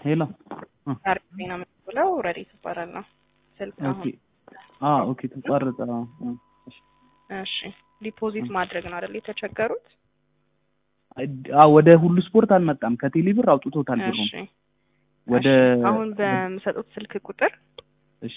ሄሎ አርቲና መጥለው ኦሬዲ ተባራለሁ ስልክ አሁን ኦኬ ተቋረጠ እሺ ዲፖዚት ማድረግ ነው አይደል የተቸገሩት ወደ ሁሉ ስፖርት አልመጣም ከቴሌብር አውጥቶታል ብሩን ወደ አሁን በመሰጡት ስልክ ቁጥር እሺ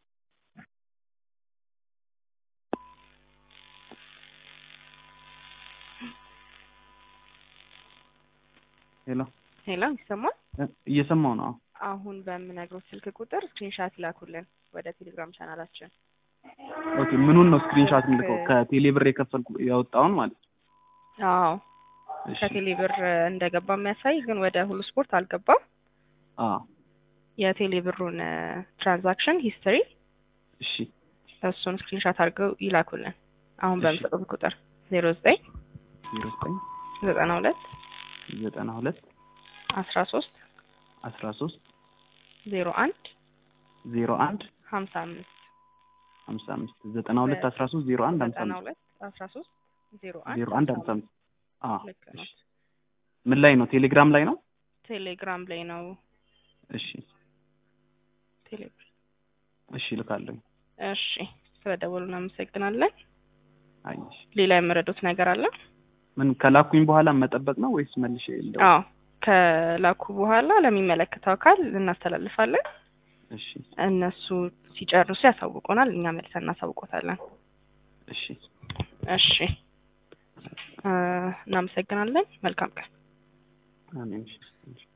ሄሎ ይሰማል እየሰማው ነው አሁን በመነግረው ስልክ ቁጥር ስክሪንሻት ላኩልን ወደ ቴሌግራም ቻናላችን ኦኬ ምኑን ነው ስክሪንሻት ልከው ከቴሌብር የከፈልኩ ያወጣውን ማለት አዎ ከቴሌብር እንደገባ የሚያሳይ ግን ወደ ሁሉ ስፖርት አልገባም የቴሌብሩን ትራንዛክሽን ሂስትሪ እሺ እሱን ስክሪንሻት አድርገው ይላኩልን አሁን በመሰጡት ቁጥር 09 92 13 01 55 92 13 01 13 01 55 ምን ላይ ነው ቴሌግራም ላይ ነው ቴሌግራም ላይ ነው እሺ ቴሌግራም እሺ ልካለሁ እሺ ስለደወሉና እናመሰግናለን አይሽ ሌላ የምረዱት ነገር አለ ምን ከላኩኝ በኋላ መጠበቅ ነው ወይስ መልሼ እንደው ከላኩ በኋላ ለሚመለከተው አካል እናስተላልፋለን እሺ እነሱ ሲጨርሱ ያሳውቁናል እኛ መልሰን እናሳውቆታለን እሺ እናመሰግናለን መልካም ቀን አሜን